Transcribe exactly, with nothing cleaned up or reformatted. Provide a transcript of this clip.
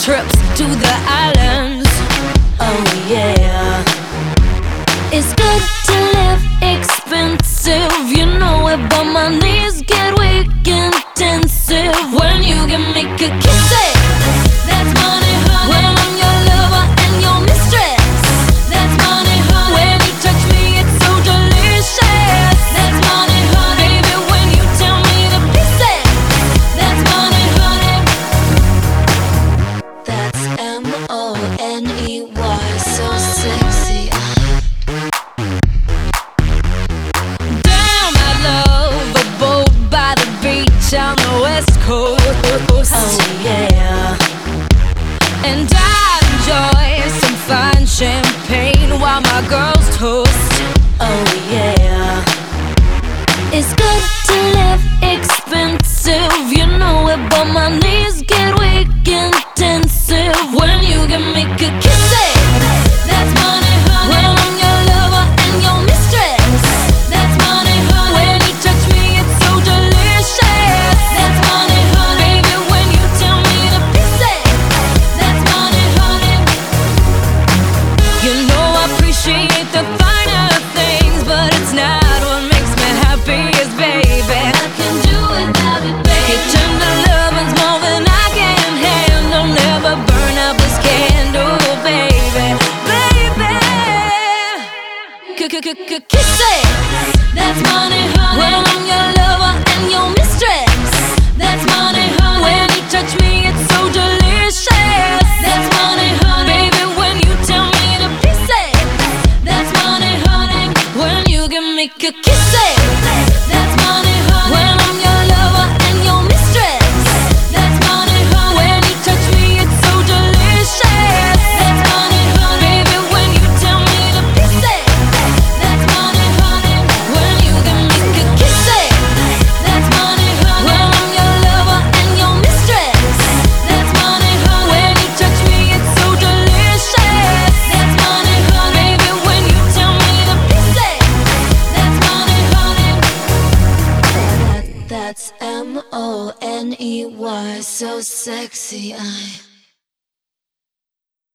trips to the islands. Oh yeah. It's good to live expensive, you know it, but my knees get weak intensive when you can make a kiss it. That's money, honey. When I'm your lover and your mistress. That's money, honey. When you touch me, it's so delicious. That's money, honey. Baby, when you tell me to kiss it. That's money, honey. That's M O N E Y, so sexy. On the west coast, oh yeah. And I enjoy some fine champagne while my girls toast, oh yeah. It's good to live expensive, you know it, but my knees get weak intensive when you can make a kiss it. That's money, honey. When I'm your lover and your mistress. That's money, honey. When you touch me, it's so delicious. The finer things, but it's not what makes me happiest, baby. I can do without it, baby. Your tender loving's more than I can handle. Never burn out this candle, baby, baby. Kiss it. That's money, honey. When I'm your lover and your mistress. That's money, honey. When you touch me, it's so delicious. That's money, honey. Baby, when you tell me to kiss it. That's money, honey. When you can make a kiss it. That's money, honey. When I'm your lover and your mistress. That's money, honey. When you touch me, it's so delicious. That's money, honey. Baby, when you tell me to kiss it. That's money, honey. When you can make a kiss it. That's money, honey. When I'm your lover and your mistress. That's money, honey. When you touch me, it's so delicious. That's money, honey. Baby, when you tell me to kiss it. That's money, honey. That, that's M O N E Y, so sexy. I